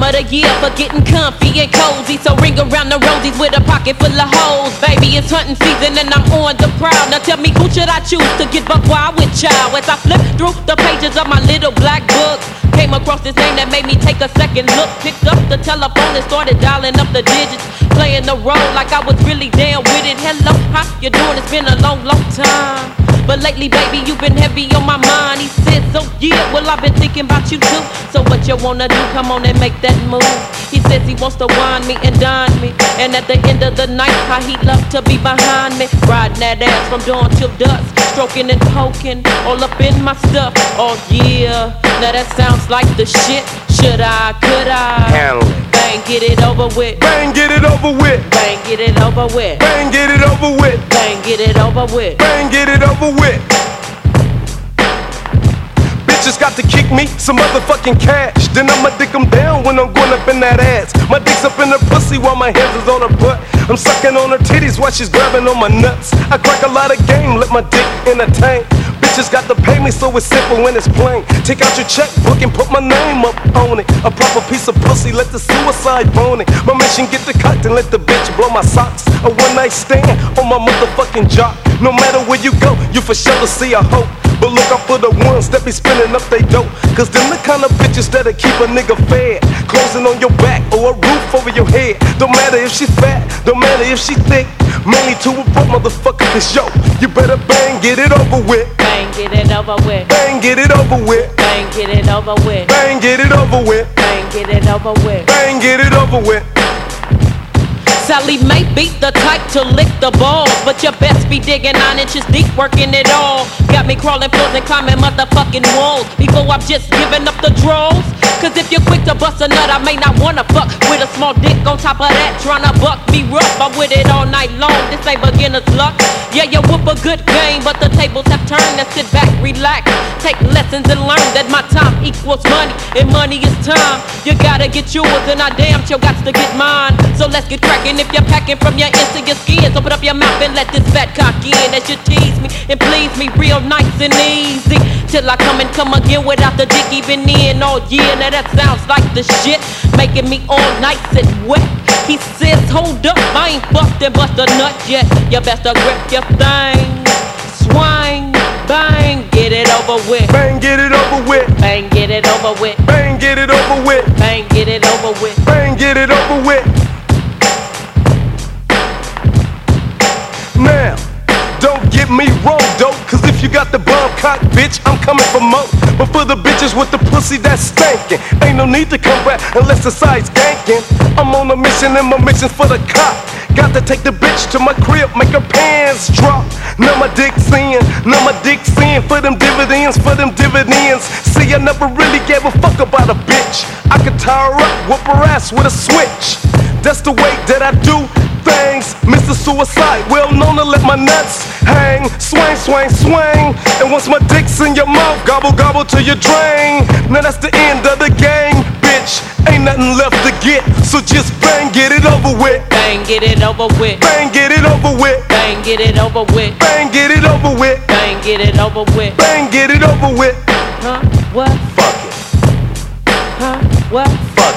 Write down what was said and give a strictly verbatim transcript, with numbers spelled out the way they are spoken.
of the year for getting comfy and cozy. So ring around the rosies with a pocket full of hoes. Baby, it's hunting season and I'm on the prowl. Now tell me, who should I choose to get buck wild with, child? As I flip through the pages of my little black book, came across this name that made me take a second look. Picked up the telephone and started dialing up the digits, playing the role like I was really down with it. Hello, how you doing? It's been a long, long time, but lately, baby, you've been heavy on my mind. He said, so yeah, well, I've been thinking about you too. So what you wanna do? Come on and make that move. He says he wants to wine me and dine me, and at the end of the night, how he love to be behind me, riding that ass from dawn till dusk, stroking and poking all up in my stuff. Oh yeah, now that sounds like the shit. Should I, could I handle it? Bang, get it over with. Bang, get it over with. Bang, get it over with. Bang, get it over with. Bang, get it over with. Bang, get it over with. Bitches got to kick me some motherfucking cash, then I'ma dick them down when I'm going up in that ass. My dick's up in her pussy while my hands is on her butt. I'm sucking on her titties while she's grabbing on my nuts. I crack a lot of game, let my dick in a tank. Bitches got to pay me, so it's simple when it's plain. Take out your checkbook and put my name up on it. A proper piece of pussy, let the suicide bone it. My mission get the cut and let the bitch blow my socks. A one night stand on my motherfucking jock. No matter where you go, you for sure to see a hoe. But look out for the ones that be spinning up they dope, cause them the kind of bitches that'll keep a nigga fed. Closing on your back or a roof over your head. Don't matter if she fat, don't matter if she thick. Mainly to a broke motherfucker, cause yo, you better bang, get it over with. Bang, get it over with. Bang, get it over with. Bang, get it over with. Bang, get it over with. Bang, get it over with. Bang, get it over with. Sally may be the type to lick the balls, but you best be digging nine inches deep, working it all. Got me crawling floors and climbing motherfucking walls before I'm just giving up the draws. Cause if you're quick to bust a nut, I may not wanna fuck with a small dick on top of that, tryna buck me rough. I'm with it all night long, this ain't beginner's luck. Yeah, you whoop a good game, but the tables have turned. Now sit back, relax, take lessons and learn that my time equals money, and money is time. You gotta get yours, and I damn sure got to get mine. So let's get cracking. If you're packing from your ends to your skins, open up your mouth and let this fat cock in. As you tease me and please me real nice and easy, till I come and come again without the dick even in. All year, now that sounds like the shit, making me all nice and wet. He says, hold up, I ain't fucked and bust a nut yet. You best to grip your thing, swing, bang, get it over with. Bang, get it over with. Bang, get it over with. Bang, get it over with. Bang, get it over with. Bang, get it over with. Now, don't get me wrong, though, cause if you got the bomb cock, bitch, I'm coming for more. But for the bitches with the pussy that's stankin', ain't no need to come back unless the side's gankin'. I'm on a mission and my mission's for the cop. Got to take the bitch to my crib, make her pants drop. Now my dick's in, now my dick's in. For them dividends, for them dividends. See, I never really gave a fuck about a bitch. I could tie her up, whoop her ass with a switch. That's the way that I do things, Mister Suicide, well known to let my nuts hang. Swing, swing, swing. And once my dick's in your mouth, gobble, gobble till you drain. Now that's the end of the game, bitch. Ain't nothing left to get, so just bang, get it over with. Bang, get it over with. Bang, get it over with. Bang, get it over with. Bang, get it over with. Bang, get it over with. Bang, get it over with. Huh? What? Fuck it. Huh? What? Fuck